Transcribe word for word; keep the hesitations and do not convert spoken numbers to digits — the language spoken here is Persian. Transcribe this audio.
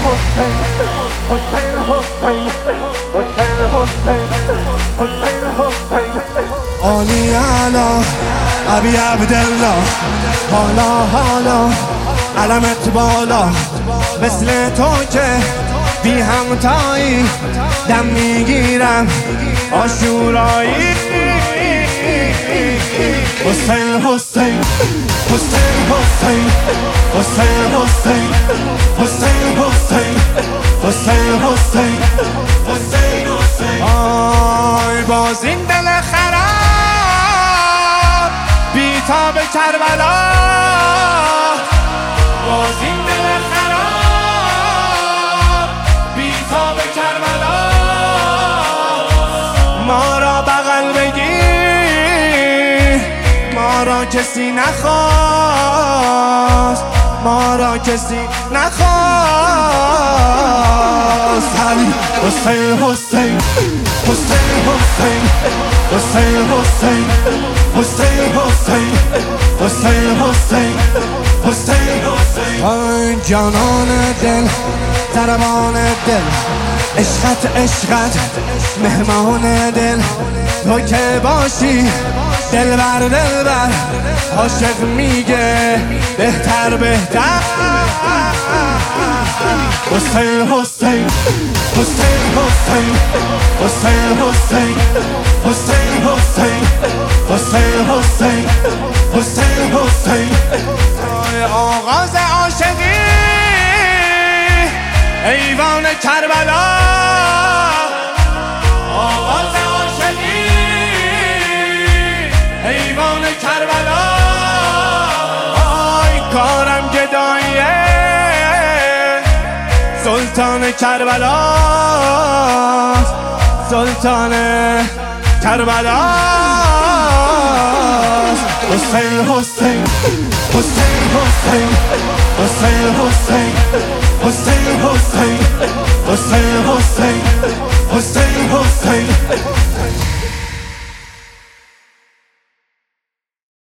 حسین حسین حسین حسین حسین حسین حسین علی علا ابی عبدالله حالا حالا علمت بالا مثل تو که بی همتایی دم میگیرم آشورایی حسین حسین حسین حسین حسین حسین حسین حسین حسین حسین حسین حسین آی باز این دل خراب بی‌تاب کربلا باز این دل خراب بی‌تاب کربلا ما را بغل بگیر ما را کسی نخواست ما را کسی نخواست علی حسین حسین حسین حسین حسین حسین حسین حسین حسین حسین حسین حسین آی جانان دل ضربان دل عشقت عشقت مهمان دل تو که باشی دلبر دلبر عاشق میگه بهتر بهتر حسین حسین حسین حسین حسین حسین حسین حسین حسین حسین حسین حسین آغاز عاشقی ایوان کربلا آغاز عاشقی ایوان کربلا آی کارم گداییه سلطان کربلا سلطان کربلا حسین حسین حسین حسین حسین حسین حسین حسین حسین حسین حسین حسین